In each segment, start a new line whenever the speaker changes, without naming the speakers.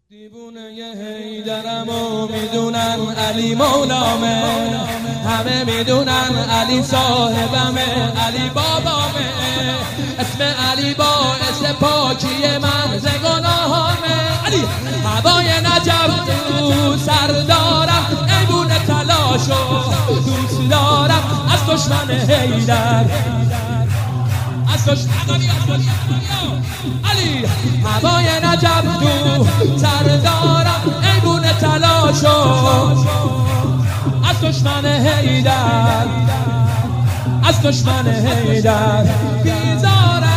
دیوونه حیدرم و میدونن علی مولامه، همه میدونن علی صاحبمه، علی بابامه. اسم علی باعث پاکی من ز گناهامه. علی هوای نجف تو سر دارم، ایوون تلاشو دوست دارم. از دشمن حیدر، از دشمن علی هوای نجف تو سر دارم، ایوون تلاشو از دشمن حیدر، از دشمن حیدر بیزارم.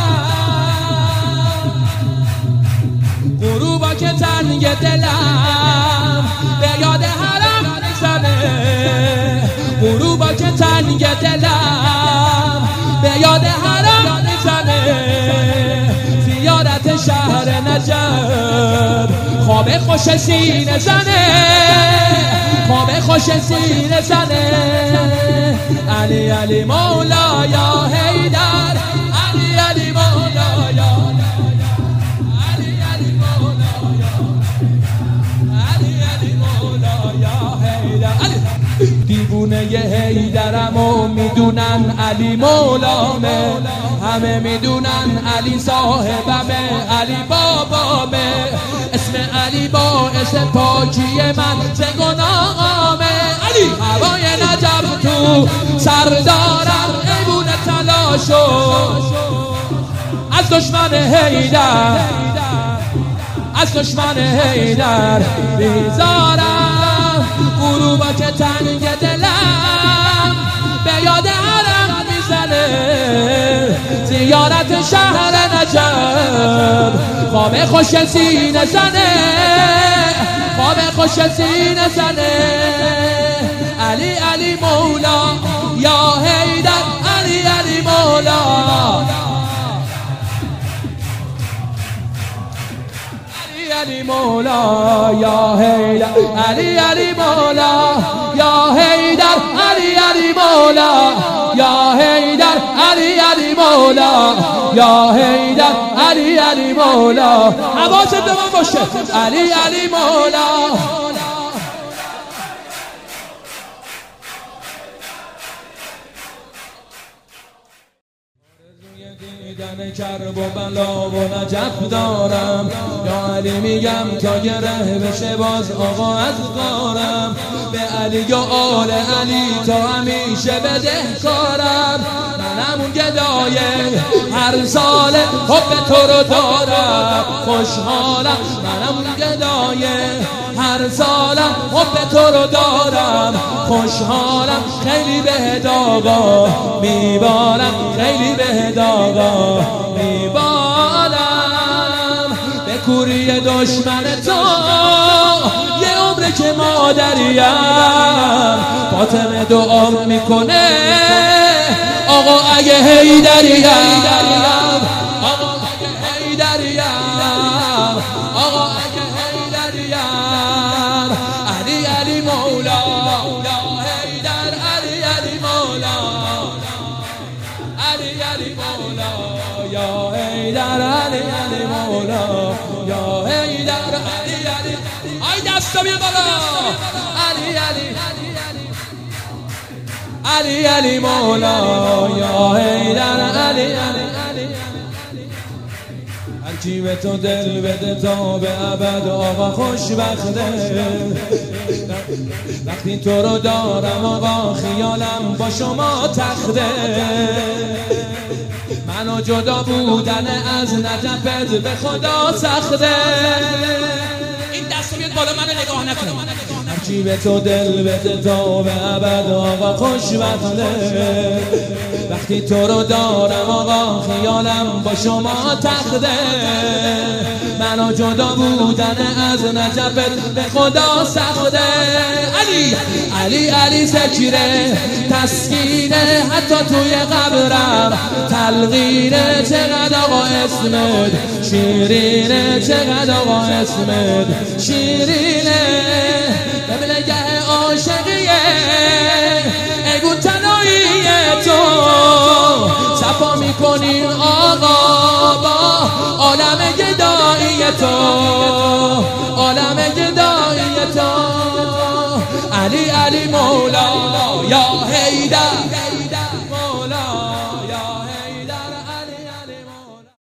غروبا که تنگ دلم به یاد حرم میزنه، غروبا که تنگ دلم به یاد حرم میزنه. زیارت شهر نجف خواب خوش سینه زنه، خواب خوش سینه زنه. علی علی مولا یا حیدر، علی علی مولا یا علی علی مولا یا علی علی مولا یا حیدر. دیوونه حیدرم و میدونن علی مولامه، همه میدونن علی صاحبمه، علی بابامه. اسم علی باعث پاکی من ز گناهامه. علی هوای نجف تو سر دارم، ایوون تلاشو از دشمن حیدر، از دشمن حیدر بیزارم. غروبا که تنگ دلم به یاد حرم میزنه، زیارت شهر نجف خواب خوش سینه زنه، خواب خوش سینه زنه. علی علی مولا یا حیدر، علی علی مولا علی مولا یا حیدر، علی علی مولا یا حیدر، علی علی مولا یا حیدر، علی علی مولا یا حیدر، علی علی مولا. حواست به من باشه. علی علی مولا دیدن کرب و بلا و نجف دارم، یا علی میگم تا گره بشه باز آقا از غارم. به علی و آل علی تا همیشه بدهکارم. منم اون گدای هر سال حب تو رو دارم، خوشحالم. منم اون گدای هر سالم حب تو رو دارم، خوشحالم. خیلی به داغا میبارم، خیلی به داغا میبارم. به کوری دشمن تو یه عمره که مادریم، فاطمه دعا میکنه آقا اگه حیدریم، آقا اگه حیدریم، آقا اگه حیدریم. علی علی مولا یا حیدر، علی علی مولا، علی علی مولا یا حیدر، علی علی مولا یا حیدر، علی علی. آی دستا بیا بالا. علی علی علی علی مولا یا حیدر، علی علی. هرکی به تو دل بده تا به ابد آقا خوشبخته. وقتی تو رو دارم آقا خیالم با شما تخته. منو جدا بودن از نجفت به خدا سخته. این دستو بیاد بالا، منو نگاه نکنه. هرکی به تو دل بده تا به ابد آقا خوشبخته. وقتی تو رو دارم آقا خیالم با شما تخته. منو جدا بودن از نجفت به خدا سخته. علی علی علی ذکره تسکینه، حتی توی قبرم تلقینه. چقدر آقا اسمت شیرینه، چقدر آقا اسمت شیرینه. قبلگه عاشقیه ایوون تنایی تو، صفا میکنی آقا با عالم گدایی تو، عالم تو علی علی مولا یا حیدر